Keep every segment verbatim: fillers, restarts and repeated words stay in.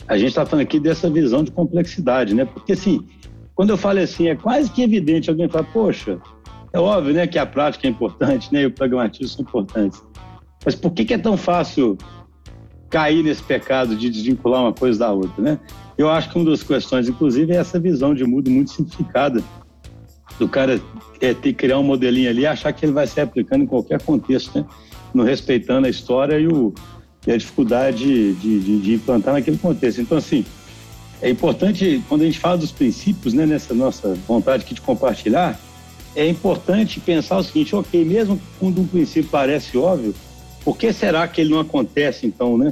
a gente está falando aqui dessa visão de complexidade, né? Porque, assim, quando eu falo assim, é quase que evidente, alguém fala, poxa, é óbvio, né, que a prática é importante, né, e o pragmatismo são importantes. Mas por que que é tão fácil cair nesse pecado de desvincular uma coisa da outra, né? Eu acho que uma das questões, inclusive, é essa visão de mundo muito simplificada do cara é, ter que criar um modelinho ali e achar que ele vai se aplicando em qualquer contexto, né? Não respeitando a história e, o, e a dificuldade de, de, de implantar naquele contexto. Então, assim, é importante, quando a gente fala dos princípios, né, nessa nossa vontade aqui de compartilhar, é importante pensar o seguinte, ok, mesmo quando um princípio parece óbvio, por que será que ele não acontece, então, né?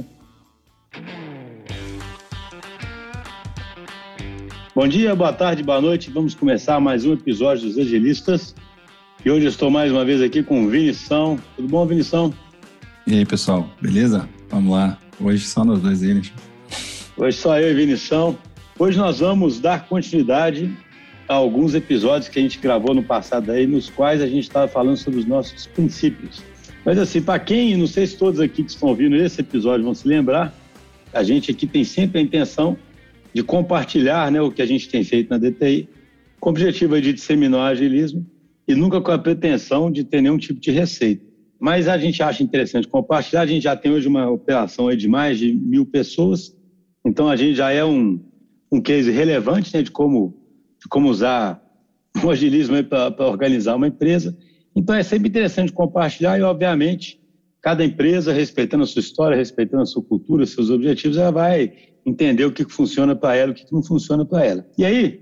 Bom dia, boa tarde, boa noite. Vamos começar mais um episódio dos Agilistas. E hoje eu estou mais uma vez aqui com o Vinição. Tudo bom, Vinição? E aí, pessoal, beleza? Vamos lá. Hoje só nós dois aí, né? Hoje só eu e Vinição. Hoje nós vamos dar continuidade a alguns episódios que a gente gravou no passado aí, nos quais a gente estava falando sobre os nossos princípios. Mas assim, para quem, não sei se todos aqui que estão ouvindo esse episódio vão se lembrar, a gente aqui tem sempre a intenção de compartilhar, né, o que a gente tem feito na D T I, com o objetivo de disseminar o agilismo e nunca com a pretensão de ter nenhum tipo de receita. Mas a gente acha interessante compartilhar, a gente já tem hoje uma operação aí de mais de mil pessoas, então a gente já é um, um case relevante, né, de, como, de como usar o agilismo para organizar uma empresa. Então é sempre interessante compartilhar e, obviamente, cada empresa, respeitando a sua história, respeitando a sua cultura, seus objetivos, ela vai entender o que funciona para ela e o que não funciona para ela. E aí,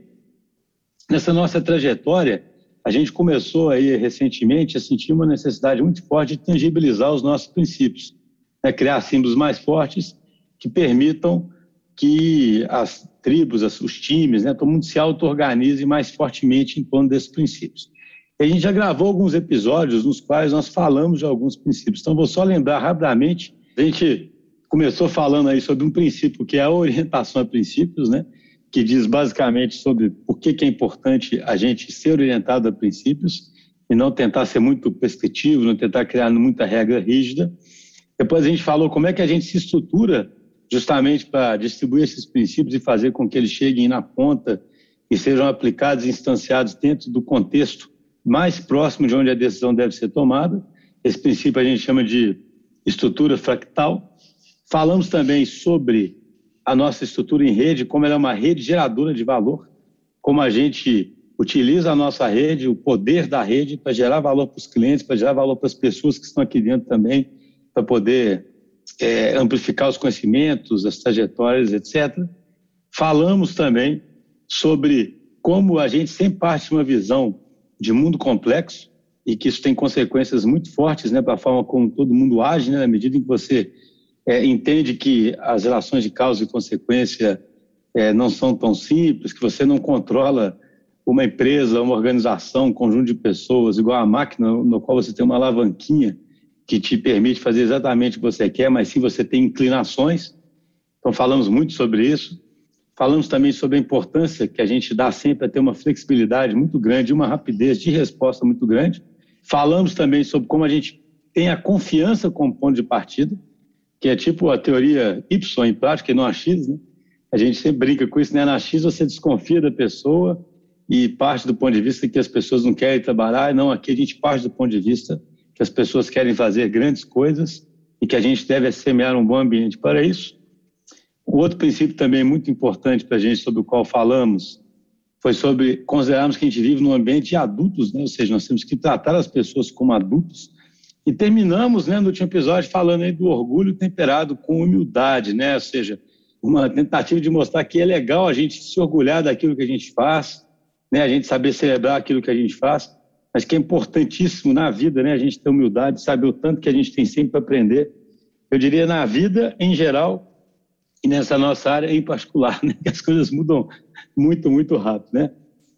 nessa nossa trajetória, a gente começou aí recentemente a sentir uma necessidade muito forte de tangibilizar os nossos princípios, né? Criar símbolos mais fortes que permitam que as tribos, os times, né, todo mundo se auto-organize mais fortemente em torno desses princípios. E a gente já gravou alguns episódios nos quais nós falamos de alguns princípios. Então, vou só lembrar rapidamente, a gente começou falando aí sobre um princípio que é a orientação a princípios, né? Que diz basicamente sobre por que que é importante a gente ser orientado a princípios e não tentar ser muito prescritivo, não tentar criar muita regra rígida. Depois a gente falou como é que a gente se estrutura justamente para distribuir esses princípios e fazer com que eles cheguem na ponta e sejam aplicados e instanciados dentro do contexto mais próximo de onde a decisão deve ser tomada. Esse princípio a gente chama de estrutura fractal. Falamos também sobre a nossa estrutura em rede, como ela é uma rede geradora de valor, como a gente utiliza a nossa rede, o poder da rede para gerar valor para os clientes, para gerar valor para as pessoas que estão aqui dentro também, para poder é, amplificar os conhecimentos, as trajetórias, etcétera. Falamos também sobre como a gente sempre parte de uma visão de mundo complexo e que isso tem consequências muito fortes, né, para a forma como todo mundo age, né, na medida em que você É, entende que as relações de causa e consequência é, não são tão simples, que você não controla uma empresa, uma organização, um conjunto de pessoas, igual a máquina, no qual você tem uma alavanquinha que te permite fazer exatamente o que você quer, mas sim você tem inclinações. Então, falamos muito sobre isso. Falamos também sobre a importância que a gente dá sempre a ter uma flexibilidade muito grande, uma rapidez de resposta muito grande. Falamos também sobre como a gente tem a confiança como ponto de partida, que é tipo a teoria Y em prática e não a X, né? A gente sempre brinca com isso, né? Na X você desconfia da pessoa e parte do ponto de vista que as pessoas não querem trabalhar, não, aqui a gente parte do ponto de vista que as pessoas querem fazer grandes coisas e que a gente deve semear um bom ambiente para isso. O outro princípio também muito importante para a gente, sobre o qual falamos, foi sobre considerarmos que a gente vive num ambiente de adultos, né? Ou seja, nós temos que tratar as pessoas como adultos. E terminamos, né, no último episódio falando aí do orgulho temperado com humildade, né? Ou seja, uma tentativa de mostrar que é legal a gente se orgulhar daquilo que a gente faz, né? A gente saber celebrar aquilo que a gente faz, mas que é importantíssimo na vida, né? A gente ter humildade, saber o tanto que a gente tem sempre para aprender. Eu diria na vida em geral e nessa nossa área em particular, né? Que as coisas mudam muito, muito rápido, né?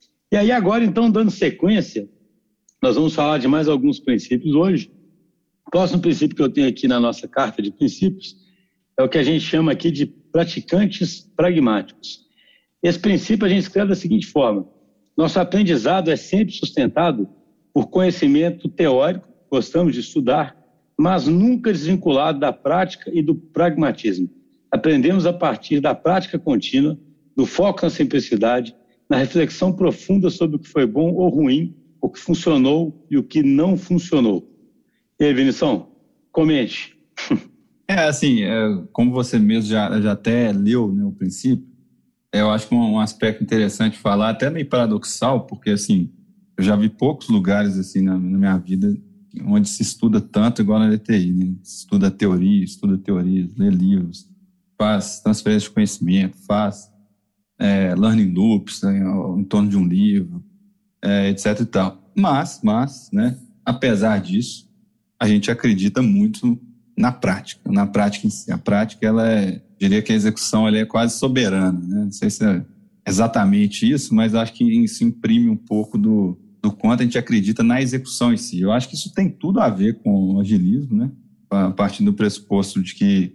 E aí agora, então, dando sequência, nós vamos falar de mais alguns princípios hoje. O próximo princípio que eu tenho aqui na nossa carta de princípios é o que a gente chama aqui de praticantes pragmáticos. Esse princípio a gente escreve da seguinte forma: nosso aprendizado é sempre sustentado por conhecimento teórico, gostamos de estudar, mas nunca desvinculado da prática e do pragmatismo. Aprendemos a partir da prática contínua, do foco na simplicidade, na reflexão profunda sobre o que foi bom ou ruim, o que funcionou e o que não funcionou. E aí, Vinição, comente. É, assim, é, como você mesmo já, já até leu, né, o princípio, é, eu acho que um, um aspecto interessante falar, até meio paradoxal, porque, assim, eu já vi poucos lugares, assim, na, na minha vida, onde se estuda tanto igual na D T I, né? Se estuda teoria, estuda teorias, lê livros, faz transferência de conhecimento, faz é, learning loops, né, em torno de um livro, é, etc e tal. Mas, mas, né, apesar disso, a gente acredita muito na prática, na prática em si. A prática, ela é, diria que a execução ela é quase soberana, né? Não sei se é exatamente isso, mas acho que isso imprime um pouco do, do quanto a gente acredita na execução em si. Eu acho que isso tem tudo a ver com o agilismo, né? A partir do pressuposto de que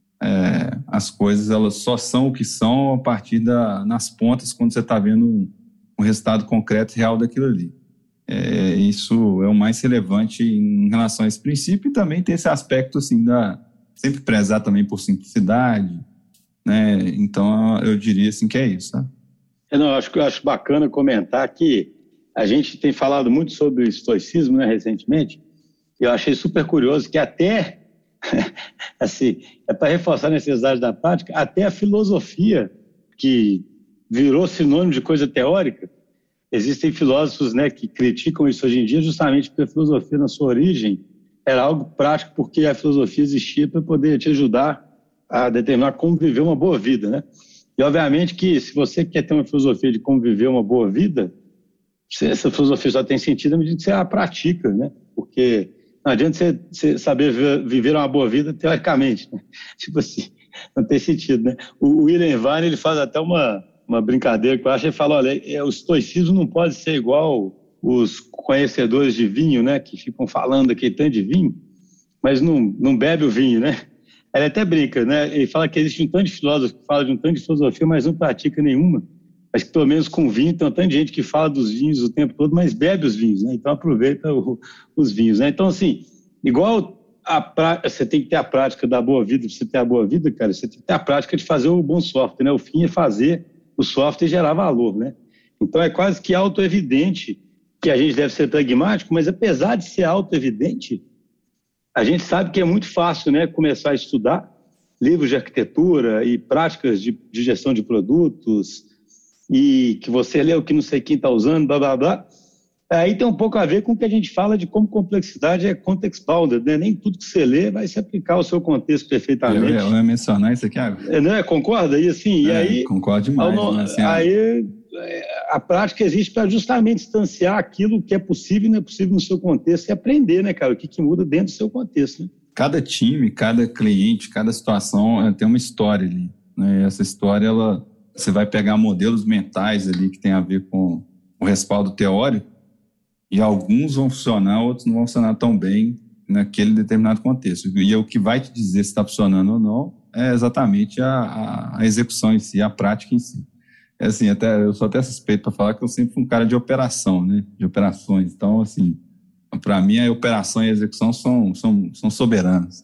é, as coisas elas só são o que são a partir da, nas pontas, quando você está vendo um, um resultado concreto e real daquilo ali. É, isso é o mais relevante em relação a esse princípio, e também tem esse aspecto assim, da, sempre prezar também por simplicidade, né? Então eu diria assim que é isso, né? Eu, não, acho, eu acho bacana comentar que a gente tem falado muito sobre o estoicismo, né, recentemente. Eu achei super curioso que até assim, é para reforçar a necessidade da prática, até a filosofia, que virou sinônimo de coisa teórica. Existem filósofos, né, que criticam isso hoje em dia justamente porque a filosofia, na sua origem, era algo prático, porque a filosofia existia para poder te ajudar a determinar como viver uma boa vida, né? E, obviamente, que se você quer ter uma filosofia de como viver uma boa vida, essa filosofia só tem sentido à medida que você a pratica, né? Porque não adianta você, você saber viver uma boa vida teoricamente, né? Tipo assim, não tem sentido, né? O William Vine, ele faz até uma... uma brincadeira que eu acho, ele fala, olha, o estoicismo não pode ser igual os conhecedores de vinho, né, que ficam falando aquele tanto de vinho, mas não, não bebe o vinho, né? Ele até brinca, né? Ele fala que existe um tanto de filósofos que fala de um tanto de filosofia, mas não pratica nenhuma. Mas que pelo menos com vinho tem um tanto de gente que fala dos vinhos o tempo todo, mas bebe os vinhos, né? Então aproveita o, os vinhos, né? Então, assim, igual a pra... você tem que ter a prática da boa vida, para você ter a boa vida, cara, você tem que ter a prática de fazer o bom software, né? O fim é fazer o software gerar valor, né? Então é quase que auto-evidente que a gente deve ser pragmático, mas apesar de ser auto-evidente, a gente sabe que é muito fácil, né, começar a estudar livros de arquitetura e práticas de, de gestão de produtos, e que você lê o que não sei quem está usando, blá, blá, blá. Aí tem um pouco a ver com o que a gente fala de como complexidade é context-bounded, né? Nem tudo que você lê vai se aplicar ao seu contexto perfeitamente. Eu, eu ia mencionar isso aqui agora. É, né? Concorda? E assim, é, e aí... Concordo demais. Ao, né? Assim, aí a prática existe para justamente distanciar aquilo que é possível e não é possível no seu contexto e aprender, né, cara? O que, que muda dentro do seu contexto, né? Cada time, cada cliente, cada situação tem uma história ali, né? E essa história, ela, você vai pegar modelos mentais ali que tem a ver com o respaldo teórico, e alguns vão funcionar, outros não vão funcionar tão bem naquele determinado contexto. E o que vai te dizer se está funcionando ou não é exatamente a, a, a execução em si, a prática em si. É assim, até, eu sou até suspeito para falar que eu sempre fui um cara de operação, né? De operações. Então, assim, para mim, a operação e a execução são, são, são soberanas.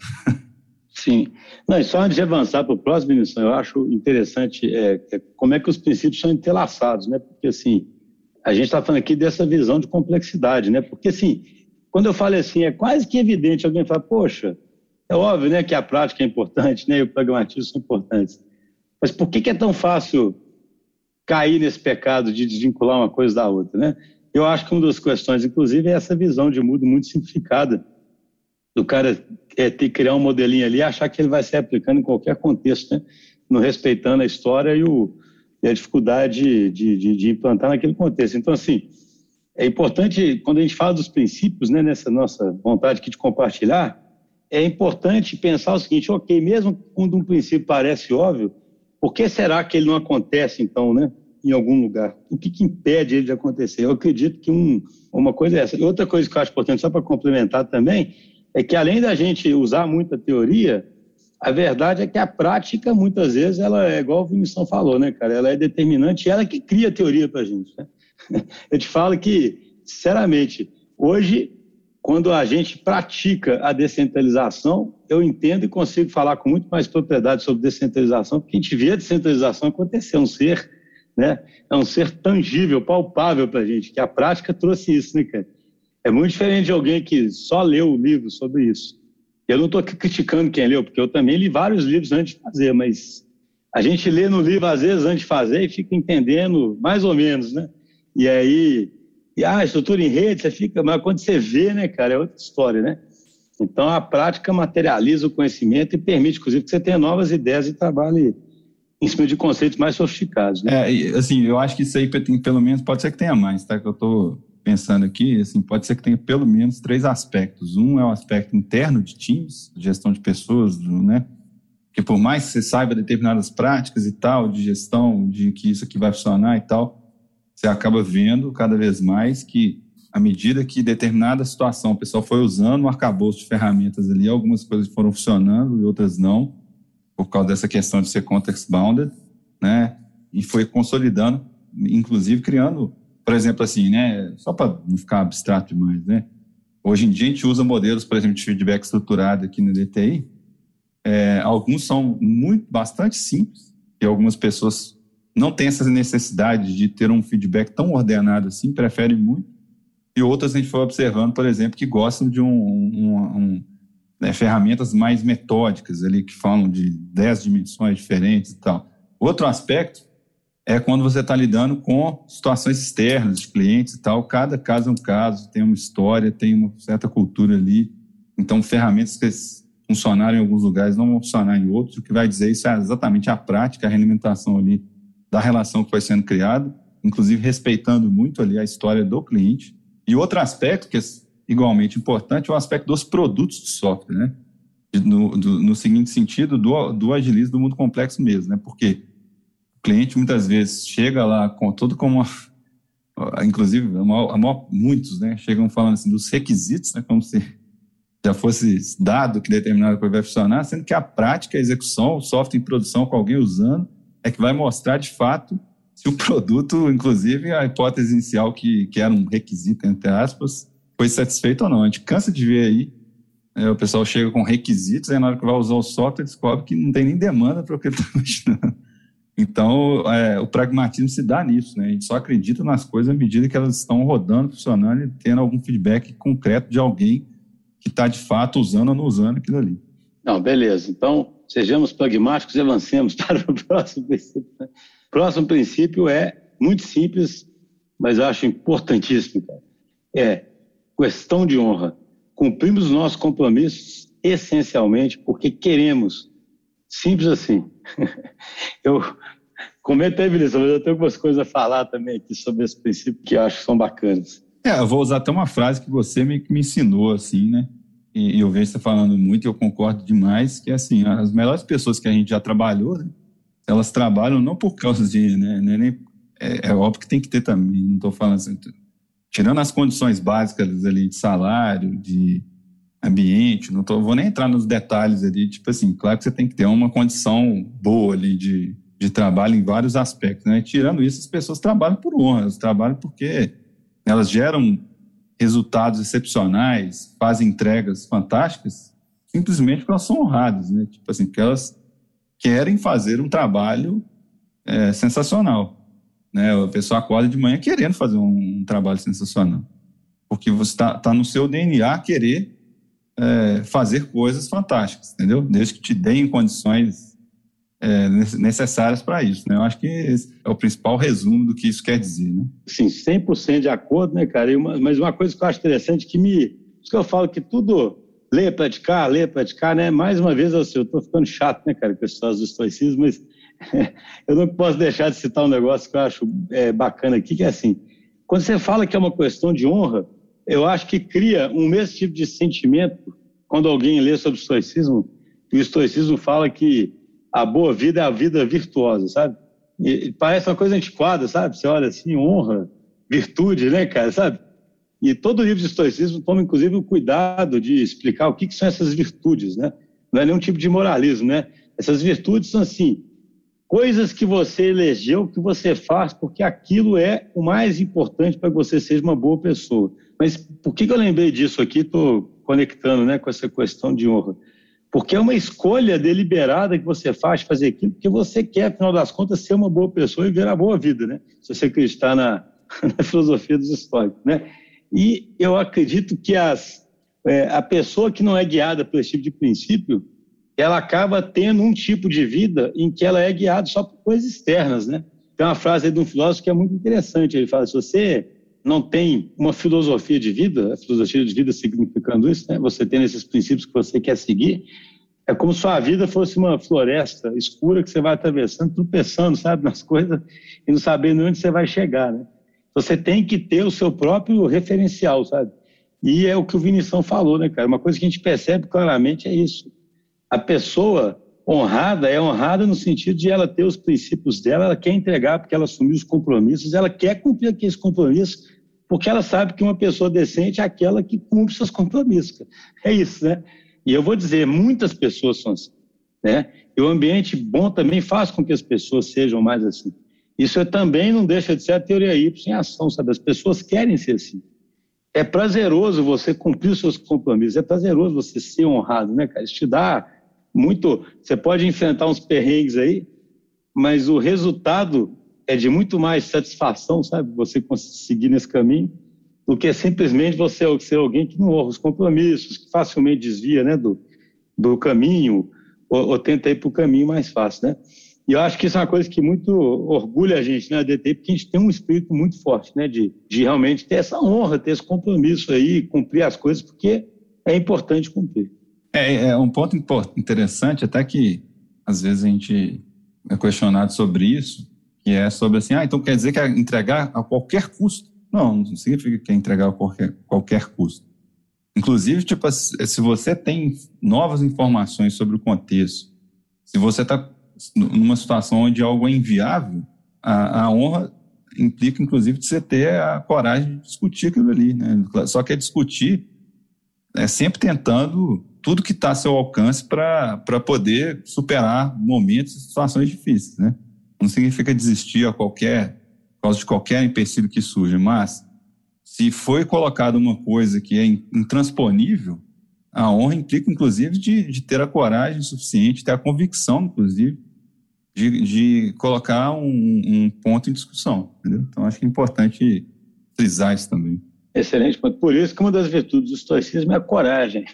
Sim. Não, e só antes de avançar para o próximo, Vinícius, eu acho interessante é, é, como é que os princípios são entrelaçados, né? Porque, assim, a gente está falando aqui dessa visão de complexidade, né? Porque, assim, quando eu falo assim, é quase que evidente, alguém fala, poxa, é óbvio, né, que a prática é importante, né, e o pragmatismo são importantes. Mas por que, que é tão fácil cair nesse pecado de desvincular uma coisa da outra, né? Eu acho que uma das questões, inclusive, é essa visão de mundo muito simplificada, do cara é, ter que criar um modelinho ali e achar que ele vai ser aplicando em qualquer contexto, né? Não respeitando a história e, o, e a dificuldade de, de, de implantar naquele contexto. Então, assim, é importante, quando a gente fala dos princípios, né, nessa nossa vontade aqui de compartilhar, é importante pensar o seguinte, ok, mesmo quando um princípio parece óbvio, por que será que ele não acontece, então, né, em algum lugar? O que, que impede ele de acontecer? Eu acredito que um, uma coisa é essa. E outra coisa que eu acho importante, só para complementar também, é que além da gente usar muita teoria, a verdade é que a prática, muitas vezes, ela é igual o Vinição falou, né, cara? Ela é determinante e ela que cria a teoria para a gente, né? Eu te falo que, sinceramente, hoje quando a gente pratica a descentralização, eu entendo e consigo falar com muito mais propriedade sobre descentralização, porque a gente vê a descentralização acontecer, é um ser, né, é um ser tangível, palpável para a gente, que a prática trouxe isso, né, cara? É muito diferente de alguém que só leu o livro sobre isso. Eu não estou criticando quem leu, porque eu também li vários livros antes de fazer, mas a gente lê no livro, às vezes, antes de fazer e fica entendendo mais ou menos, né? E aí... E a ah, estrutura em rede, você fica... Mas quando você vê, né, cara, é outra história, né? Então, a prática materializa o conhecimento e permite, inclusive, que você tenha novas ideias e trabalhe em cima de conceitos mais sofisticados, né? É, assim, eu acho que isso aí, tem, pelo menos, pode ser que tenha mais, tá? Que eu estou pensando aqui, assim, pode ser que tenha pelo menos três aspectos. Um é o aspecto interno de times, gestão de pessoas, né? Porque por mais que você saiba determinadas práticas e tal, de gestão, de que isso aqui vai funcionar e tal... Você acaba vendo cada vez mais que, à medida que determinada situação o pessoal foi usando um arcabouço de ferramentas ali, algumas coisas foram funcionando e outras não, por causa dessa questão de ser context-bounded, né? E foi consolidando, inclusive criando, por exemplo, assim, né? Só para não ficar abstrato demais, né? Hoje em dia a gente usa modelos, por exemplo, de feedback estruturado aqui no D T I. É, alguns são muito, bastante simples, e algumas pessoas não tem essa necessidade de ter um feedback tão ordenado assim, preferem muito. E outras a gente foi observando, por exemplo, que gostam de um, um, um, né, ferramentas mais metódicas, ali, que falam de dez dimensões diferentes e tal. Outro aspecto é quando você está lidando com situações externas de clientes e tal. Cada caso é um caso, tem uma história, tem uma certa cultura ali. Então, ferramentas que funcionaram em alguns lugares não vão funcionar em outros. O que vai dizer isso é exatamente a prática, a realimentação ali da relação que foi sendo criada, inclusive respeitando muito ali a história do cliente. E outro aspecto que é igualmente importante é o aspecto dos produtos de software, né? No, do, no seguinte sentido, do, do agilismo do mundo complexo mesmo, né? Porque o cliente muitas vezes chega lá com tudo como uma, inclusive a maior, a maior, muitos, né? Chegam falando assim dos requisitos, né? Como se já fosse dado que determinada coisa vai funcionar, sendo que a prática, a execução, o software em produção com alguém usando, é que vai mostrar, de fato, se o produto, inclusive a hipótese inicial que, que era um requisito, entre aspas, foi satisfeito ou não. A gente cansa de ver aí, é, o pessoal chega com requisitos, aí na hora que vai usar o software, descobre que não tem nem demanda para o que ele está imaginando. Então, é, o pragmatismo se dá nisso, né? A gente só acredita nas coisas à medida que elas estão rodando, funcionando e tendo algum feedback concreto de alguém que está, de fato, usando ou não usando aquilo ali. Não, beleza. Então, sejamos pragmáticos e avancemos para o próximo princípio. O próximo princípio é muito simples, mas eu acho importantíssimo, cara. É questão de honra. Cumprimos os nossos compromissos essencialmente porque queremos. Simples assim. Eu comentei, Vinícius, mas eu tenho algumas coisas a falar também aqui sobre esse princípio que eu acho que são bacanas. É, eu vou usar até uma frase que você me, me ensinou, assim, né? E eu vejo você falando muito e eu concordo demais, que assim, as melhores pessoas que a gente já trabalhou, né, elas trabalham não por causa de, né, nem, é, é óbvio que tem que ter também, não estou falando assim, tirando as condições básicas ali de salário, de ambiente, não tô, vou nem entrar nos detalhes ali, tipo assim, claro que você tem que ter uma condição boa ali de, de trabalho em vários aspectos, né, tirando isso, as pessoas trabalham por honra, elas trabalham porque elas geram resultados excepcionais, fazem entregas fantásticas, simplesmente porque elas são honradas, né? Tipo assim, porque elas querem fazer um trabalho é, sensacional, né? A pessoa acorda de manhã querendo fazer um, um trabalho sensacional, porque você está tá no seu D N A querer é, fazer coisas fantásticas, entendeu? Desde que te deem condições É, necessárias para isso, né? Eu acho que esse é o principal resumo do que isso quer dizer, né? Sim, cem por cento de acordo, né, cara? E uma, mas uma coisa que eu acho interessante que me... Por isso que eu falo que tudo ler, praticar, ler, praticar, né? Mais uma vez, assim, eu estou ficando chato, né, cara, com as histórias do estoicismo, mas eu não posso deixar de citar um negócio que eu acho é, bacana aqui, que é assim, quando você fala que é uma questão de honra, eu acho que cria um mesmo tipo de sentimento quando alguém lê sobre o estoicismo, e o estoicismo fala que a boa vida é a vida virtuosa, sabe? E parece uma coisa antiquada, sabe? Você olha assim, honra, virtude, né, cara, sabe? E todo livro de estoicismo toma, inclusive, o cuidado de explicar o que, que são essas virtudes, né? Não é nenhum tipo de moralismo, né? Essas virtudes são, assim, coisas que você elegeu, que você faz, porque aquilo é o mais importante para que você seja uma boa pessoa. Mas por que, que eu lembrei disso aqui? Estou conectando, né, com essa questão de honra. Porque é uma escolha deliberada que você faz fazer aquilo, porque você quer, afinal das contas, ser uma boa pessoa e ver a boa vida, né? Se você acreditar na, na filosofia dos estoicos, né? E eu acredito que as, é, a pessoa que não é guiada por esse tipo de princípio, ela acaba tendo um tipo de vida em que ela é guiada só por coisas externas, né? Tem uma frase aí de um filósofo que é muito interessante. Ele fala, se você não tem uma filosofia de vida, a filosofia de vida significando isso, né? Você tem esses princípios que você quer seguir, é como se sua vida fosse uma floresta escura que você vai atravessando, tropeçando, sabe, nas coisas e não sabendo onde você vai chegar, né? Você tem que ter o seu próprio referencial, sabe? E é o que o Vinição falou, né, cara? Uma coisa que a gente percebe claramente é isso. A pessoa honrada é honrada no sentido de ela ter os princípios dela, ela quer entregar porque ela assumiu os compromissos, ela quer cumprir aqueles compromissos porque ela sabe que uma pessoa decente é aquela que cumpre seus compromissos. É isso, né? E eu vou dizer, muitas pessoas são assim, né? E o ambiente bom também faz com que as pessoas sejam mais assim. Isso é, também não deixa de ser a teoria Y em ação, sabe? As pessoas querem ser assim. É prazeroso você cumprir os seus compromissos, é prazeroso você ser honrado, né, cara? Isso te dá muito... Você pode enfrentar uns perrengues aí, mas o resultado é de muito mais satisfação, sabe? Você conseguir nesse caminho, do que simplesmente você ser alguém que não honra os compromissos, que facilmente desvia, né, do, do caminho, ou, ou tenta ir para o caminho mais fácil, né? E eu acho que isso é uma coisa que muito orgulha a gente, né, a D T I, porque a gente tem um espírito muito forte, né, de, de realmente ter essa honra, ter esse compromisso aí, cumprir as coisas, porque é importante cumprir. É, é um ponto interessante, até que às vezes a gente é questionado sobre isso, que é sobre assim, ah, então quer dizer que é entregar a qualquer custo? Não, não significa que é entregar a qualquer, qualquer custo. Inclusive, tipo, se você tem novas informações sobre o contexto, se você está numa situação onde algo é inviável, a, a honra implica, inclusive, de você ter a coragem de discutir aquilo ali, né? Só que é discutir é sempre tentando tudo que está a seu alcance para poder superar momentos e situações difíceis, né? Não significa desistir a qualquer, por causa de qualquer empecilho que surja, mas se foi colocada uma coisa que é intransponível, a honra implica, inclusive, de, de ter a coragem suficiente, ter a convicção, inclusive, de, de colocar um, um ponto em discussão, entendeu? Então, acho que é importante frisar isso também. Excelente ponto. Por isso que uma das virtudes do estoicismo é a coragem.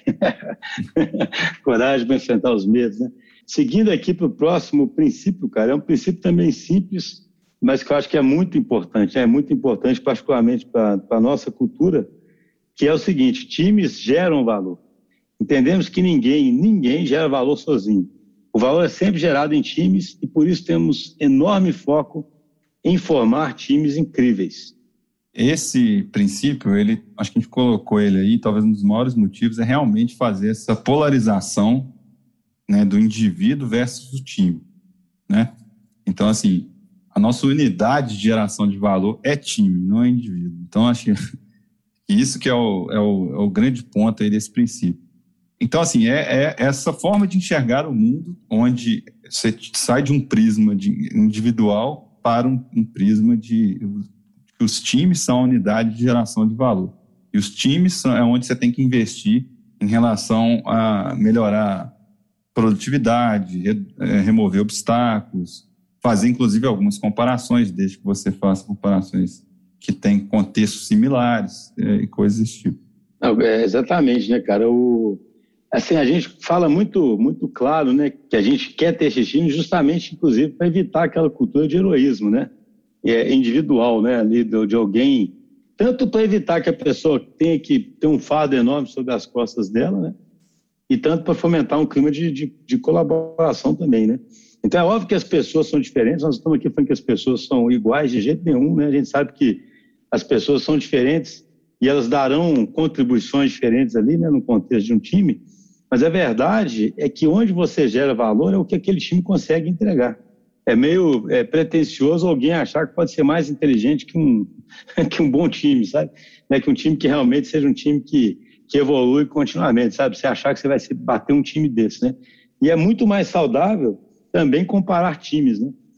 Coragem para enfrentar os medos, né? Seguindo aqui para o próximo princípio, cara, é um princípio também simples, mas que eu acho que é muito importante, é muito importante, particularmente para a nossa cultura, que é o seguinte: times geram valor. Entendemos que ninguém, ninguém gera valor sozinho. O valor é sempre gerado em times e por isso temos enorme foco em formar times incríveis. Esse princípio, ele, acho que a gente colocou ele aí, talvez um dos maiores motivos é realmente fazer essa polarização, né, do indivíduo versus o time, né? Então, assim, a nossa unidade de geração de valor é time, não é indivíduo. Então, acho que isso que é o, é o, é o grande ponto aí desse princípio. Então, assim, é, é essa forma de enxergar o mundo onde você sai de um prisma de individual para um, um prisma de... que os times são a unidade de geração de valor. E os times são, é onde você tem que investir em relação a melhorar produtividade, re, é, remover obstáculos, fazer, inclusive, algumas comparações, desde que você faça comparações que têm contextos similares é, e coisas desse tipo. Não, é, exatamente, né, cara? O, assim, a gente fala muito, muito claro, né, que a gente quer ter esse time justamente, inclusive, para evitar aquela cultura de heroísmo, né? É, individual, né, ali de, de alguém, tanto para evitar que a pessoa tenha que ter um fardo enorme sobre as costas dela, né, e tanto para fomentar um clima de, de, de colaboração também, né. Então é óbvio que as pessoas são diferentes, nós estamos aqui falando que as pessoas são iguais de jeito nenhum, né, a gente sabe que as pessoas são diferentes e elas darão contribuições diferentes ali, né, no contexto de um time, mas a verdade é que onde você gera valor é o que aquele time consegue entregar. É meio é, pretencioso alguém achar que pode ser mais inteligente que um, que um bom time, sabe? Né? Que um time que realmente seja um time que, que evolui continuamente, sabe? Você achar que você vai bater um time desse, né? E é muito mais saudável também comparar times, né?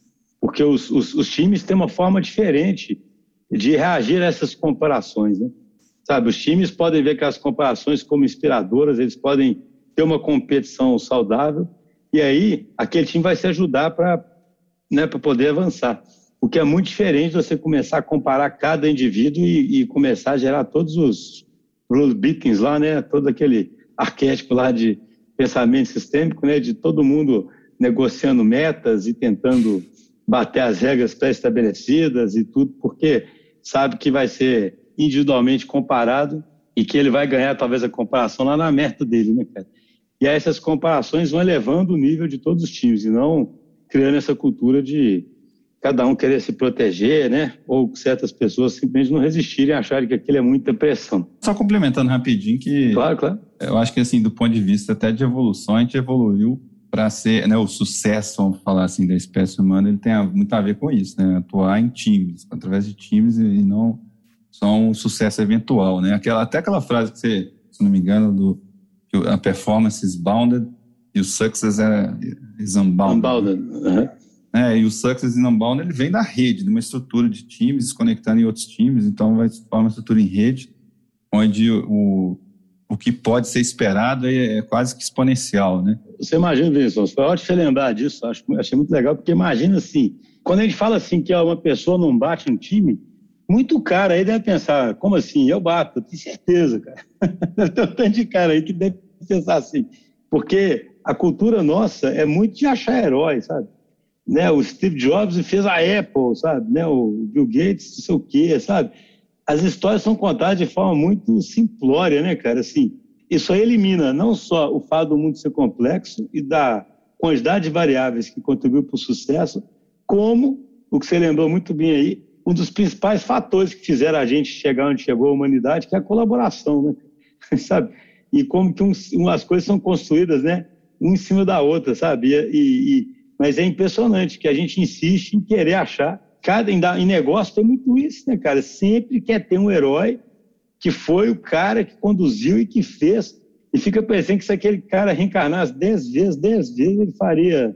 porque os, os, os times têm uma forma diferente de reagir a essas comparações, né? Sabe, os times podem ver aquelas comparações como inspiradoras, eles podem ter uma competição saudável, e aí aquele time vai se ajudar para, né, para poder avançar. O que é muito diferente de você começar a comparar cada indivíduo e, e começar a gerar todos os rule beatings lá, né? Todo aquele arquétipo lá de pensamento sistêmico, né? De todo mundo negociando metas e tentando bater as regras pré-estabelecidas e tudo, porque sabe que vai ser individualmente comparado e que ele vai ganhar talvez a comparação lá na meta dele, né, cara? E aí essas comparações vão elevando o nível de todos os times e não criando essa cultura de cada um querer se proteger, né? Ou certas pessoas simplesmente não resistirem e acharem que aquilo é muita pressão. Só complementando rapidinho que... Claro, claro. Eu acho que, assim, do ponto de vista até de evolução, a gente evoluiu para ser, né, o sucesso, vamos falar assim, da espécie humana, ele tem muito a ver com isso, né? Atuar em times, através de times e não só um sucesso eventual, né? Aquela, até aquela frase que você, se não me engano, do que a performance is bounded e o success é, is unbounded. Unbounded, uhum. É, e o success in unbounded, ele vem da rede, de uma estrutura de times, se conectando em outros times, então vai se formar uma estrutura em rede, onde o, o que pode ser esperado é, é quase que exponencial, né? Você imagina, Vinícius, foi ótimo você lembrar disso, acho, achei muito legal, porque imagina assim, quando a gente fala assim que uma pessoa não bate um time, muito cara aí deve pensar, como assim? Eu bato, eu tenho certeza, cara. Tem um tanto de cara aí que deve pensar assim, porque a cultura nossa é muito de achar herói, sabe? Né, o Steve Jobs fez a Apple, sabe? Né, o Bill Gates, não sei o quê, sabe? As histórias são contadas de forma muito simplória, né, cara? Assim, isso aí elimina não só o fato do mundo ser complexo e da quantidade de variáveis que contribuem para o sucesso, como, o que você lembrou muito bem aí, um dos principais fatores que fizeram a gente chegar onde chegou a humanidade, que é a colaboração, né? Sabe? E como que um, umas coisas são construídas, né? Um em cima da outra, sabe? E, e Mas é impressionante que a gente insiste em querer achar. Cada, em negócio tem muito isso, né, cara? Sempre quer ter um herói que foi o cara que conduziu e que fez. E fica pensando que se aquele cara reencarnasse dez vezes, dez vezes ele faria...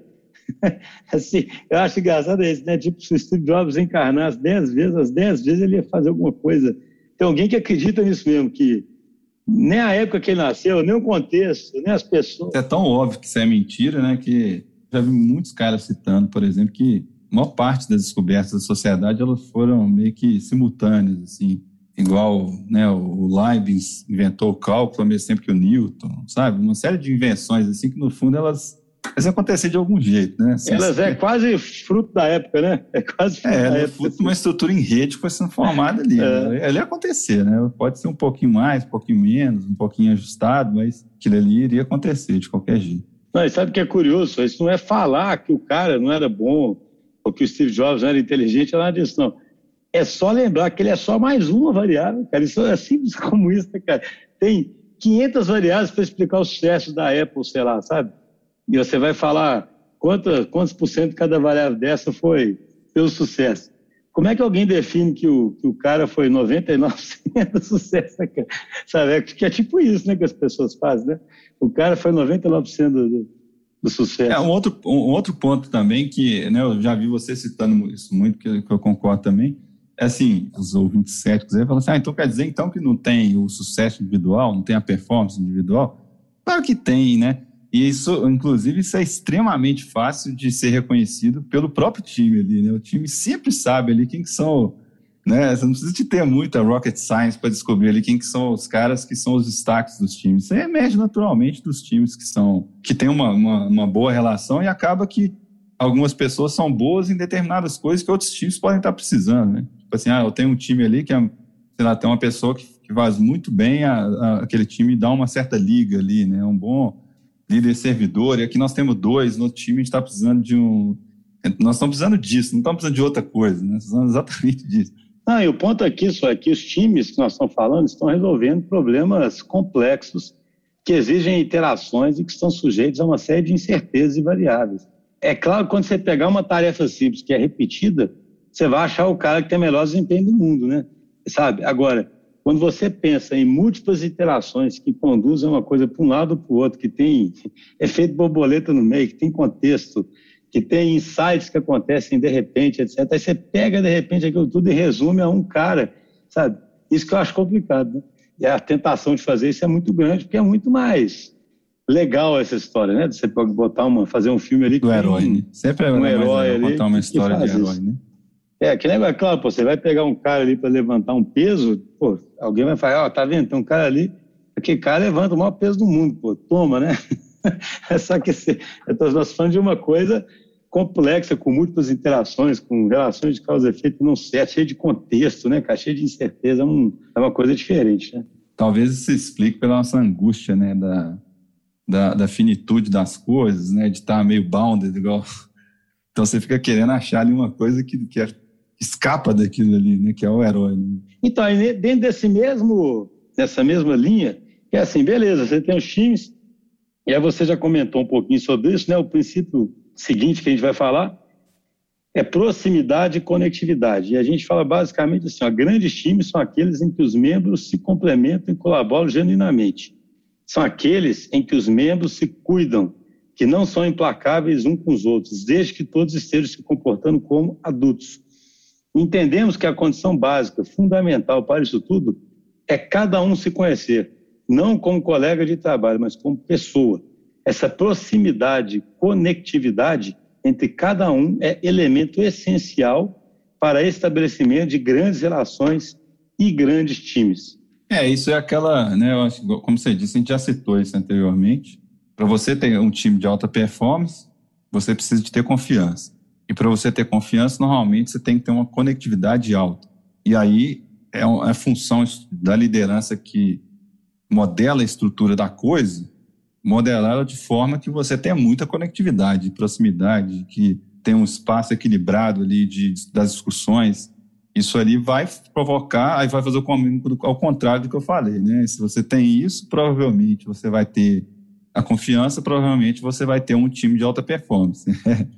assim, eu acho engraçado isso, né? Tipo, se o Steve Jobs reencarnasse dez vezes, as dez vezes ele ia fazer alguma coisa. Tem alguém que acredita nisso mesmo, que nem a época que ele nasceu, nem o contexto, nem as pessoas... É tão óbvio que isso é mentira, né, que... Já vi muitos caras citando, por exemplo, que a maior parte das descobertas da sociedade elas foram meio que simultâneas, assim, igual, né, o Leibniz inventou o cálculo ao mesmo tempo que o Newton, sabe? Uma série de invenções assim que no fundo elas, elas aconteceram de algum jeito, né? Assim, elas é quase fruto da época, né? É quase fruto é, da é época. Fruto de uma estrutura em rede que foi sendo formada ali. É. Né? Ela ia acontecer, né? Pode ser um pouquinho mais, um pouquinho menos, um pouquinho ajustado, mas aquilo ali iria acontecer de qualquer jeito. Não, e sabe o que é curioso? Isso não é falar que o cara não era bom ou que o Steve Jobs não era inteligente, é nada disso, não. É só lembrar que ele é só mais uma variável, cara. Isso é simples como isso, né, cara? Tem quinhentas variáveis para explicar o sucesso da Apple, sei lá, sabe? E você vai falar quantos, quantos por cento de cada variável dessa foi pelo sucesso. Como é que alguém define que o, que o cara foi noventa e nove por cento do sucesso, né, cara? Sabe? É, que é tipo isso, né, que as pessoas fazem, né? O cara foi noventa e nove por cento do, do sucesso. É, um outro, um outro ponto também que, né, eu já vi você citando isso muito, que, que eu concordo também, é assim, os ouvintes céticos aí falam assim, ah, então quer dizer então que não tem o sucesso individual, não tem a performance individual? Claro que tem, né? E isso, inclusive, isso é extremamente fácil de ser reconhecido pelo próprio time ali, né? O time sempre sabe ali quem que são, né? Você não precisa de ter muita rocket science para descobrir ali quem que são os caras que são os destaques dos times. Isso emerge naturalmente dos times que são, que tem uma, uma, uma boa relação e acaba que algumas pessoas são boas em determinadas coisas que outros times podem estar precisando, né? Tipo assim, ah, eu tenho um time ali que é, sei lá, tem uma pessoa que, que faz muito bem a, a, aquele time dá uma certa liga ali, né? Um bom líder servidor, e aqui nós temos dois, no outro time a gente está precisando de um... Nós estamos precisando disso, não estamos precisando de outra coisa, né? Nós precisamos exatamente disso. Não, e o ponto aqui só é que os times que nós estamos falando estão resolvendo problemas complexos que exigem interações e que estão sujeitos a uma série de incertezas e variáveis. É claro que quando você pegar uma tarefa simples que é repetida, você vai achar o cara que tem o melhor desempenho do mundo, né? Sabe? Agora, quando você pensa em múltiplas interações que conduzem uma coisa para um lado ou para o outro, que tem efeito borboleta no meio, que tem contexto, que tem insights que acontecem de repente, etcétera. Aí você pega de repente aquilo tudo e resume a um cara, sabe? Isso que eu acho complicado, né? E a tentação de fazer isso é muito grande, porque é muito mais legal essa história, né? Você pode botar uma, fazer um filme ali do herói, um, né? Sempre é um mais herói legal ali contar uma que história de herói, isso. né? É, que negócio, claro, pô, você vai pegar um cara ali para levantar um peso, pô, alguém vai falar, ó, oh, tá vendo, tem um cara ali, aquele cara levanta o maior peso do mundo, pô, toma, né? É só que você, nós falando de uma coisa complexa, com múltiplas interações, com relações de causa e efeito não certo, cheio de contexto, né, cara, cheio de incerteza, é, um, é uma coisa diferente, né? Talvez isso se explique pela nossa angústia, né, da, da, da finitude das coisas, né, de estar meio bounded, igual... Então você fica querendo achar ali uma coisa que, que é, escapa daquilo ali, né, que é o herói. Né? Então, aí, dentro desse mesmo, dessa mesma linha, é assim, beleza, você tem os times, e aí você já comentou um pouquinho sobre isso, né? O princípio seguinte que a gente vai falar é proximidade e conectividade. E a gente fala basicamente assim, ó, grandes times são aqueles em que os membros se complementam e colaboram genuinamente. São aqueles em que os membros se cuidam, que não são implacáveis uns com os outros, desde que todos estejam se comportando como adultos. Entendemos que a condição básica, fundamental para isso tudo, é cada um se conhecer, não como colega de trabalho, mas como pessoa. Essa proximidade, conectividade entre cada um é elemento essencial para estabelecimento de grandes relações e grandes times. É, isso é aquela, né, eu acho, como você disse, a gente já citou isso anteriormente. Para você ter um time de alta performance, você precisa de ter confiança. E para você ter confiança, normalmente você tem que ter uma conectividade alta. E aí é a função da liderança que modela a estrutura da coisa, modelá-la de forma que você tenha muita conectividade, proximidade, que tenha um espaço equilibrado ali de, das discussões. Isso ali vai provocar, aí vai fazer o caminho ao contrário do que eu falei, né? Se você tem isso, provavelmente você vai ter a confiança, provavelmente você vai ter um time de alta performance.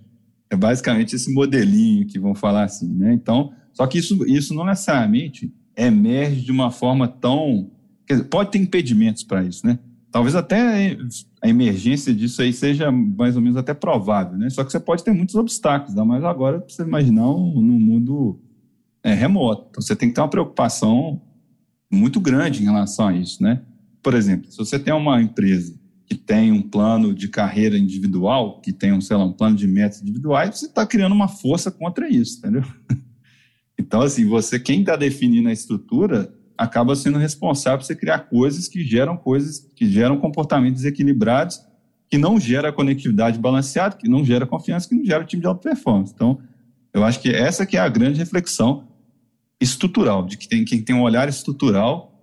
É basicamente esse modelinho que vão falar assim, né? Então, só que isso, isso não necessariamente emerge de uma forma tão... Quer dizer, pode ter impedimentos para isso, né? Talvez até a emergência disso aí seja mais ou menos até provável, né? Só que você pode ter muitos obstáculos, ainda mais agora para você imaginar um, num mundo é, remoto. Então, você tem que ter uma preocupação muito grande em relação a isso, né? Por exemplo, se você tem uma empresa que tem um plano de carreira individual, que tem um, sei lá, um plano de metas individuais, você está criando uma força contra isso, entendeu? Então, assim, você, quem está definindo a estrutura, acaba sendo responsável por você criar coisas que geram coisas, que geram comportamentos desequilibrados, que não gera conectividade balanceada, que não gera confiança, que não gera time de alta performance. Então, eu acho que essa que é a grande reflexão estrutural, de que tem quem tem um olhar estrutural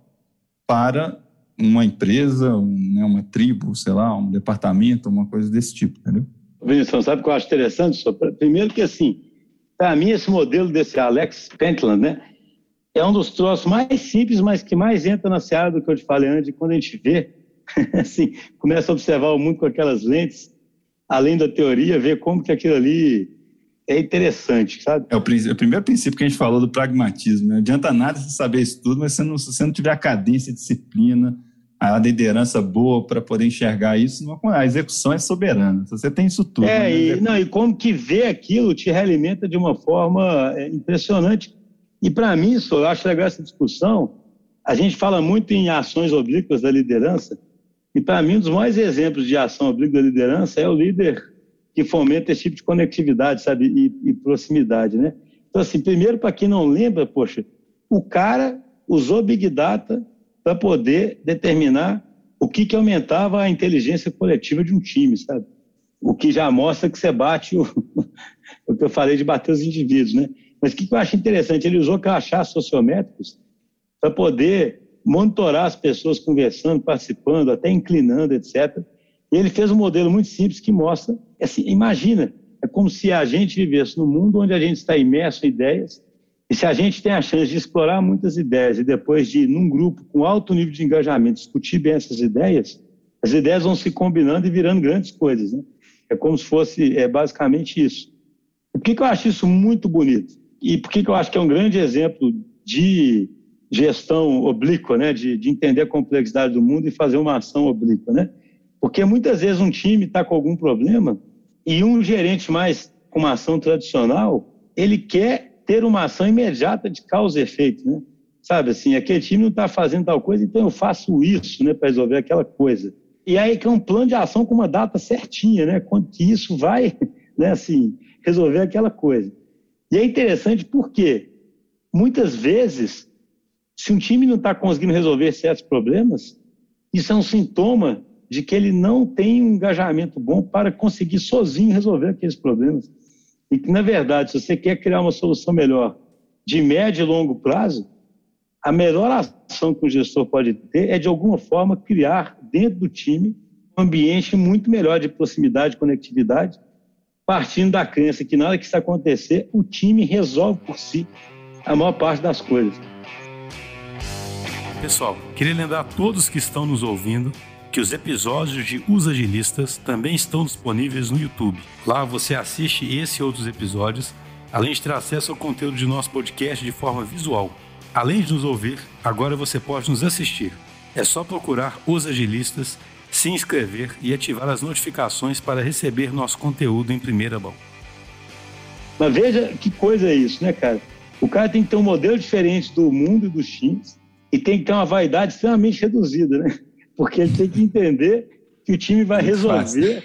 para uma empresa, um, né, uma tribo, sei lá, um departamento, uma coisa desse tipo, entendeu? Vinícius, sabe o que eu acho interessante? Primeiro que, assim, para mim, esse modelo desse Alex Pentland, né, é um dos troços mais simples, mas que mais entra na seara do que eu te falei antes, quando a gente vê, assim, começa a observar o mundo com aquelas lentes, além da teoria, ver como que aquilo ali é interessante, sabe? É o, é o primeiro princípio que a gente falou do pragmatismo, né? Não adianta nada você saber isso tudo, mas se você não, se você não tiver a cadência, a disciplina, a liderança boa para poder enxergar isso, não, a execução é soberana. Se você tem isso tudo... É, né? e, não, e como que ver aquilo te realimenta de uma forma é, impressionante. E para mim, isso, eu acho legal essa discussão, a gente fala muito em ações oblíquas da liderança, e para mim um dos maiores exemplos de ação oblíqua da liderança é o líder que fomenta esse tipo de conectividade, sabe, e, e proximidade, né? Então, assim, primeiro, para quem não lembra, poxa, o cara usou Big Data para poder determinar o que, que aumentava a inteligência coletiva de um time, sabe? O que já mostra que você bate o, o que eu falei de bater os indivíduos, né? Mas o que eu acho interessante, ele usou crachás sociométricos para poder monitorar as pessoas conversando, participando, até inclinando, etcétera. E ele fez um modelo muito simples que mostra, assim, imagina, é como se a gente vivesse num mundo onde a gente está imerso em ideias, e se a gente tem a chance de explorar muitas ideias e depois de, num grupo com alto nível de engajamento, discutir bem essas ideias, as ideias vão se combinando e virando grandes coisas, né? É como se fosse é, basicamente isso. E por que, que eu acho isso muito bonito? E por que, que eu acho que é um grande exemplo de gestão oblíqua, né? de, de entender a complexidade do mundo e fazer uma ação oblíqua, né? Porque muitas vezes um time está com algum problema E um gerente mais com uma ação tradicional, ele quer ter uma ação imediata de causa e efeito, né? Sabe assim, aquele time não está fazendo tal coisa, então eu faço isso, né, para resolver aquela coisa. E aí que é um plano de ação com uma data certinha, né, quando que isso vai, né, assim, resolver aquela coisa. E é interessante porque, muitas vezes, se um time não está conseguindo resolver certos problemas, isso é um sintoma de que ele não tem um engajamento bom para conseguir sozinho resolver aqueles problemas. E que, na verdade, se você quer criar uma solução melhor de médio e longo prazo, a melhor ação que o gestor pode ter é, de alguma forma, criar dentro do time um ambiente muito melhor de proximidade e conectividade, partindo da crença que, na hora que isso acontecer, o time resolve por si a maior parte das coisas. Pessoal, queria lembrar a todos que estão nos ouvindo que os episódios de Os Agilistas também estão disponíveis no YouTube. Lá você assiste esse e outros episódios, além de ter acesso ao conteúdo de nosso podcast de forma visual. Além de nos ouvir, agora você pode nos assistir. É só procurar Os Agilistas, se inscrever e ativar as notificações para receber nosso conteúdo em primeira mão. Mas veja que coisa é isso, né, cara? O cara tem que ter um modelo diferente do mundo e dos times e tem que ter uma vaidade extremamente reduzida, né? Porque ele tem que entender que o time vai resolver.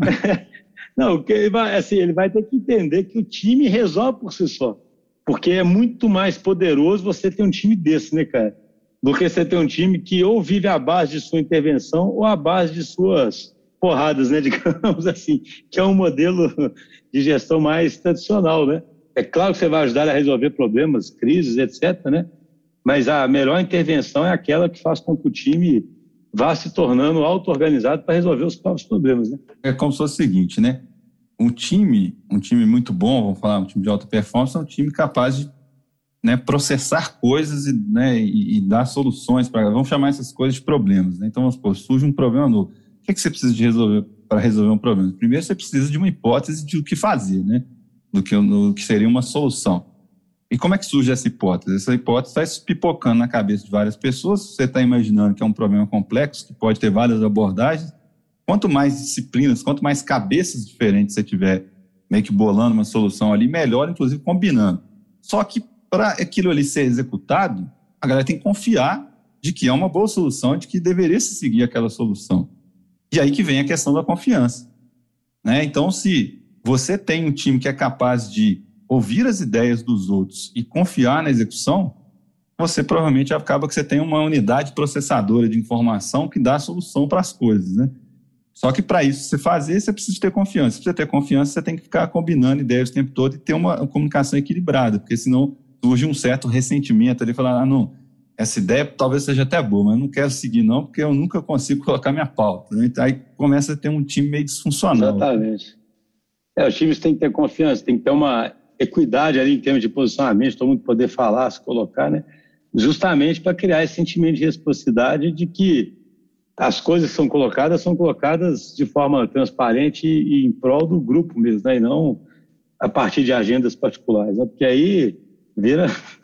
Não, que ele vai, assim, ele vai ter que entender que o time resolve por si só. Porque é muito mais poderoso você ter um time desse, né, cara? Do que você ter um time que ou vive à base de sua intervenção ou à base de suas porradas, né, digamos assim, que é um modelo de gestão mais tradicional, né? É claro que você vai ajudar a resolver problemas, crises, etcétera, né? Mas a melhor intervenção é aquela que faz com que o time vá se tornando auto-organizado para resolver os próprios problemas, né? É como se fosse o seguinte, né? Um time, um time muito bom, vamos falar, um time de alta performance, é um time capaz de, né, processar coisas e, né, e, e dar soluções para, vamos chamar essas coisas de problemas, né? Então, vamos supor, surge um problema novo. O que, é que você precisa de resolver para resolver um problema? Primeiro, você precisa de uma hipótese de o que fazer, né? Do que, do que seria uma solução. E como é que surge essa hipótese? Essa hipótese está pipocando na cabeça de várias pessoas. Você está imaginando que é um problema complexo, que pode ter várias abordagens. Quanto mais disciplinas, quanto mais cabeças diferentes você tiver meio que bolando uma solução ali, melhor, inclusive, combinando. Só que para aquilo ali ser executado, a galera tem que confiar de que é uma boa solução, de que deveria se seguir aquela solução. E aí que vem a questão da confiança, né? Então, se você tem um time que é capaz de ouvir as ideias dos outros e confiar na execução, você provavelmente acaba que você tem uma unidade processadora de informação que dá a solução para as coisas, né? Só que para isso você fazer, você precisa ter confiança. Se você ter confiança, você tem que ficar combinando ideias o tempo todo e ter uma comunicação equilibrada, porque senão surge um certo ressentimento ali, falar, ah, não, essa ideia talvez seja até boa, mas eu não quero seguir não, porque eu nunca consigo colocar minha pauta. Né? Aí começa a ter um time meio disfuncional. Exatamente. É, os times têm que ter confiança, tem que ter uma equidade ali em termos de posicionamento, todo mundo poder falar, se colocar, né? Justamente para criar esse sentimento de reciprocidade de que as coisas que são colocadas são colocadas de forma transparente e em prol do grupo mesmo, né? E não a partir de agendas particulares, né? Porque aí vira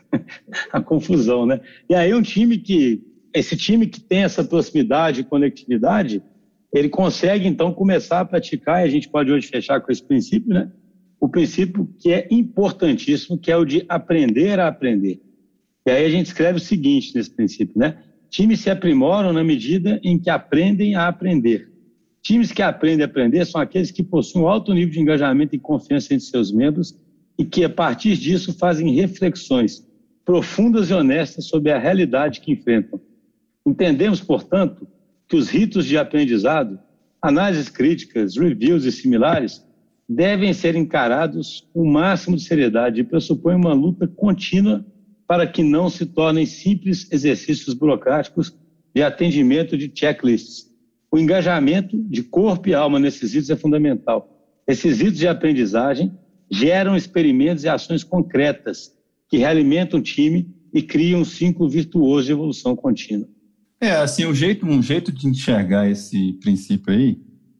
a confusão, né? E aí um time que, esse time que tem essa proximidade e conectividade, ele consegue então começar a praticar, e a gente pode hoje fechar com esse princípio, né? O princípio que é importantíssimo, que é o de aprender a aprender. E aí a gente escreve o seguinte nesse princípio, né? Times se aprimoram na medida em que aprendem a aprender. Times que aprendem a aprender são aqueles que possuem um alto nível de engajamento e confiança entre seus membros e que, a partir disso, fazem reflexões profundas e honestas sobre a realidade que enfrentam. Entendemos, portanto, que os ritos de aprendizado, análises críticas, reviews e similares devem ser encarados com o máximo de seriedade e pressupõem uma luta contínua para que não se tornem simples exercícios burocráticos de atendimento de checklists. O engajamento de corpo e alma nesses ritos é fundamental. Esses ritos de aprendizagem geram experimentos e ações concretas que realimentam o time e criam um ciclo virtuoso de evolução contínua. É, assim, um jeito, um jeito de enxergar esse princípio aí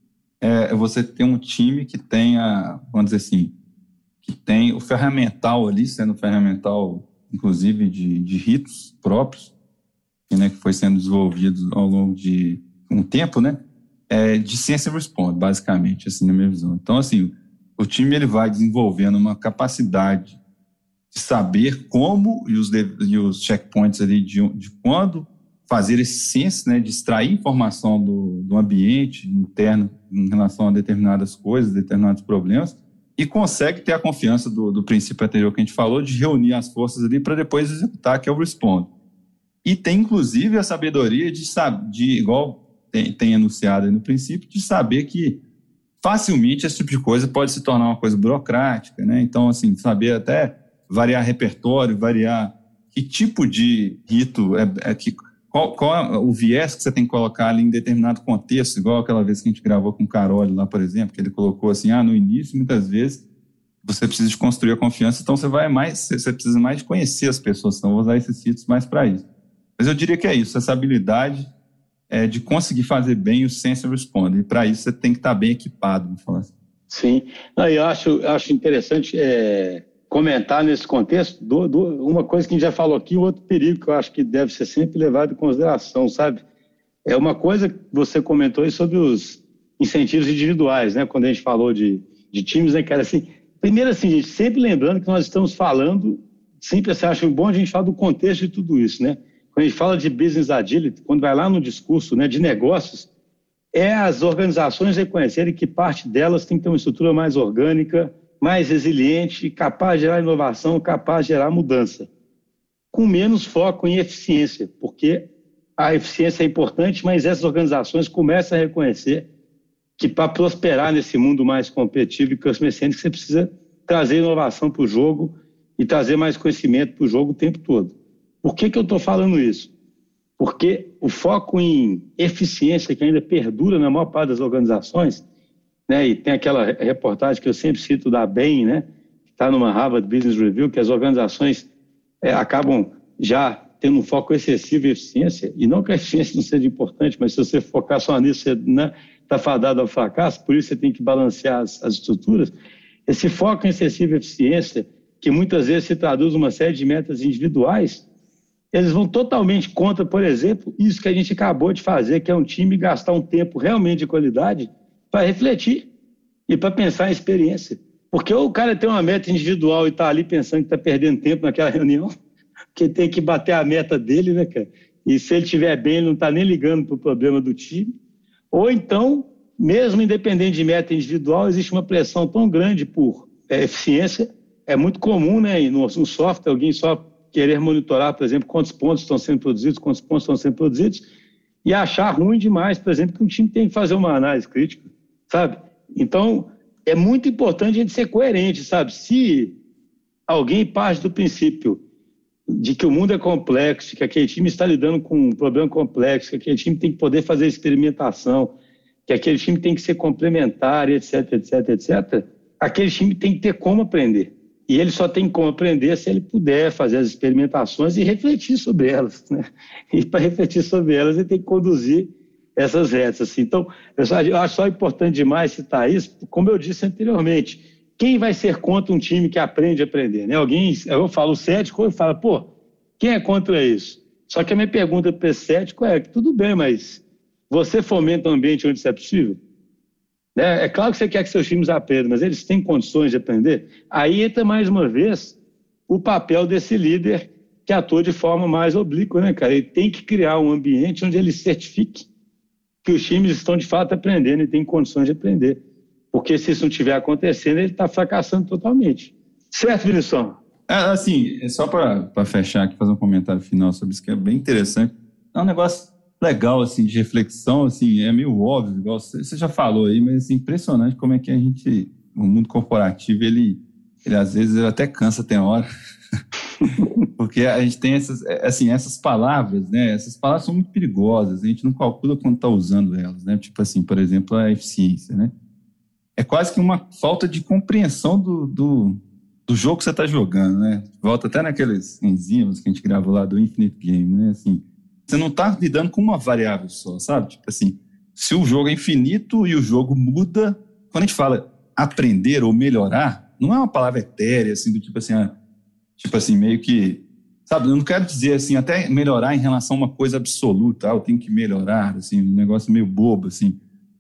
é você ter um time que tenha, vamos dizer assim, que tem o ferramental ali, sendo ferramental, inclusive, de, de ritos próprios, né, que foi sendo desenvolvido ao longo de um tempo, né? é, de sense and respond, basicamente, assim, na minha visão. Então, assim, o time ele vai desenvolvendo uma capacidade de saber como e os, e os checkpoints ali de, de quando fazer esse sense, né, de extrair informação do, do ambiente interno em relação a determinadas coisas, determinados problemas, e consegue ter a confiança do, do princípio anterior que a gente falou, de reunir as forças ali para depois executar, que é o respond. E tem, inclusive, a sabedoria de, de igual tem, tem enunciado aí no princípio, de saber que facilmente esse tipo de coisa pode se tornar uma coisa burocrática, né? Então, assim, saber até variar repertório, variar que tipo de rito, é, é que, qual, qual é o viés que você tem que colocar ali em determinado contexto, igual aquela vez que a gente gravou com o Caroli lá, por exemplo, que ele colocou assim, ah, no início, muitas vezes, você precisa de construir a confiança, então você vai mais, você precisa mais de conhecer as pessoas, então vou usar esses ritos mais para isso. Mas eu diria que é isso, essa habilidade é de conseguir fazer bem o sense and respond, e para isso você tem que estar bem equipado, vamos falar assim. Sim, não, eu acho, acho interessante é, comentar nesse contexto do, do, uma coisa que a gente já falou aqui, outro perigo que eu acho que deve ser sempre levado em consideração, sabe? É uma coisa que você comentou aí sobre os incentivos individuais, né? Quando a gente falou de, de times, né, cara? Assim, primeiro, assim, gente, sempre lembrando que nós estamos falando, sempre assim, acho bom a gente falar do contexto de tudo isso, né? Quando a gente fala de business agility, quando vai lá no discurso, né, de negócios, é as organizações reconhecerem que parte delas tem que ter uma estrutura mais orgânica, mais resiliente, capaz de gerar inovação, capaz de gerar mudança, com menos foco em eficiência, porque a eficiência é importante, mas essas organizações começam a reconhecer que para prosperar nesse mundo mais competitivo e customer-centric, você precisa trazer inovação para o jogo e trazer mais conhecimento para o jogo o tempo todo. Por que que eu estou falando isso? Porque o foco em eficiência que ainda perdura na maior parte das organizações, né, e tem aquela reportagem que eu sempre cito da Bain, né, que está numa Harvard Business Review, que as organizações é, acabam já tendo um foco excessivo em eficiência, e não que a eficiência não seja importante, mas se você focar só nisso, você está, né, fadado ao fracasso, por isso você tem que balancear as, as estruturas. Esse foco em excessiva eficiência, que muitas vezes se traduz em uma série de metas individuais, eles vão totalmente contra, por exemplo, isso que a gente acabou de fazer, que é um time gastar um tempo realmente de qualidade para refletir e para pensar em experiência. Porque ou o cara tem uma meta individual e está ali pensando que está perdendo tempo naquela reunião, que tem que bater a meta dele, né, cara? E se ele estiver bem, ele não está nem ligando para o problema do time. Ou então, mesmo independente de meta individual, existe uma pressão tão grande por é, eficiência. É muito comum, né, no, no software, alguém só querer monitorar, por exemplo, quantos pontos estão sendo produzidos, quantos pontos estão sendo produzidos, e achar ruim demais, por exemplo, que um time tem que fazer uma análise crítica, sabe? Então, é muito importante a gente ser coerente, sabe? Se alguém parte do princípio de que o mundo é complexo, que aquele time está lidando com um problema complexo, que aquele time tem que poder fazer experimentação, que aquele time tem que ser complementar, etc, etc, etcétera, aquele time tem que ter como aprender. E ele só tem como aprender se ele puder fazer as experimentações e refletir sobre elas, né? E para refletir sobre elas, ele tem que conduzir essas retas. Assim. Então, eu, só, eu acho só importante demais citar isso, como eu disse anteriormente. Quem vai ser contra um time que aprende a aprender? Né? Alguém, eu falo cético, eu falo, pô, quem é contra isso? Só que a minha pergunta para esse cético é, tudo bem, mas você fomenta um ambiente onde isso é possível? É claro que você quer que seus times aprendam, mas eles têm condições de aprender? Aí entra, mais uma vez, o papel desse líder que atua de forma mais oblíqua, né, cara? Ele tem que criar um ambiente onde ele certifique que os times estão, de fato, aprendendo e têm condições de aprender. Porque se isso não estiver acontecendo, ele está fracassando totalmente. Certo, Vinição? É, assim, só para fechar aqui, fazer um comentário final sobre isso, que é bem interessante. É um negócio legal, assim, de reflexão, assim, é meio óbvio, igual você já falou aí, mas assim, impressionante como é que a gente, o mundo corporativo, ele, ele às vezes ele até cansa, tem hora, porque a gente tem essas, assim, essas palavras, né, essas palavras são muito perigosas, a gente não calcula quando está usando elas, né, tipo assim, por exemplo, a eficiência, né, é quase que uma falta de compreensão do, do, do jogo que você está jogando, né, volta até naqueles enzimas que a gente gravou lá do Infinite Game, né, assim, você não está lidando com uma variável só, sabe? Tipo assim, se o jogo é infinito e o jogo muda, quando a gente fala aprender ou melhorar, não é uma palavra etérea, assim, do tipo assim, ah, tipo assim, meio que, sabe? Eu não quero dizer assim, até melhorar em relação a uma coisa absoluta, ah, eu tenho que melhorar, assim, um negócio meio bobo, assim.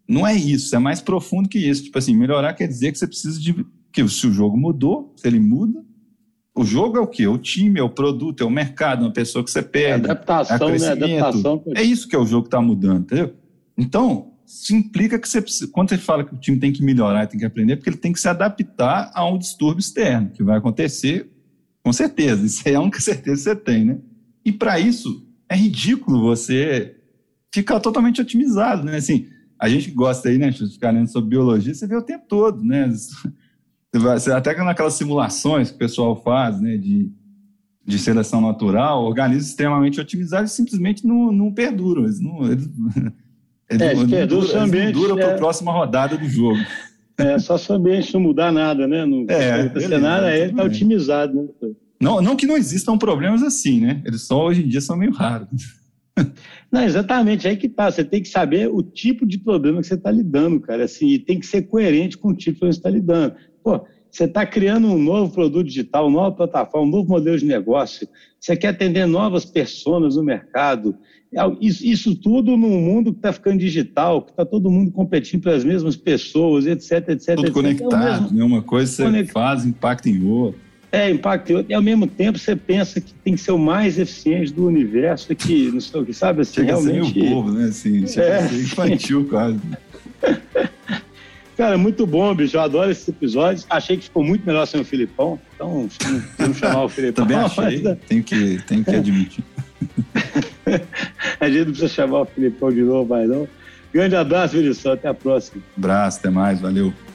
não é isso, é mais profundo que isso. Tipo assim, melhorar quer dizer que você precisa de... que se o jogo mudou, se ele muda, o jogo é o quê? O time, é o produto, é o mercado, é uma pessoa que você perde. É adaptação, é né? Adaptação. É isso que é o jogo que está mudando, entendeu? Então, isso implica que você precisa... Quando você fala que o time tem que melhorar, tem que aprender, porque ele tem que se adaptar a um distúrbio externo, que vai acontecer com certeza. Isso aí é a única certeza que você tem, né? E para isso, é ridículo você ficar totalmente otimizado, né? Assim, a gente gosta aí, né, de ficar lendo sobre biologia, você vê o tempo todo, né? Você vai, você, até naquelas simulações que o pessoal faz, né, de, de seleção natural, organismos extremamente otimizados simplesmente não, não perduram. Eles não, eles, eles é, não, perduram não, duram, eles não duram é, para a próxima rodada do jogo. É, só se o ambiente não mudar nada, né? Não é, acontecer nada, aí ele está otimizado, né? Não, não que não existam problemas assim, né? Eles só hoje em dia são meio raros. Não, exatamente, aí que tá. Você tem que saber o tipo de problema que você está lidando, cara. Assim, e tem que ser coerente com o tipo que você está lidando. Pô, você está criando um novo produto digital, uma nova plataforma, um novo modelo de negócio. Você quer atender novas pessoas no mercado. Isso, isso tudo num mundo que está ficando digital, que está todo mundo competindo pelas mesmas pessoas, etc, etc. Tudo etcétera. conectado, mesmo... né? Uma coisa você Conect... faz, impacta em outra. É, impacta em outra. E ao mesmo tempo você pensa que tem que ser o mais eficiente do universo, que não sei o que, sabe? Assim, chega realmente... a ser meio bobo, né? Assim, chega é. a ser infantil quase. Cara, muito bom, bicho. Eu adoro esses episódios. Achei que ficou muito melhor sem o Filipão. Então, vamos chamar o Filipão. Também achei. Mas... Tenho que, tenho que admitir. A gente não precisa chamar o Filipão de novo, vai não. Grande abraço, Vinição. Até a próxima. Abraço, até mais. Valeu.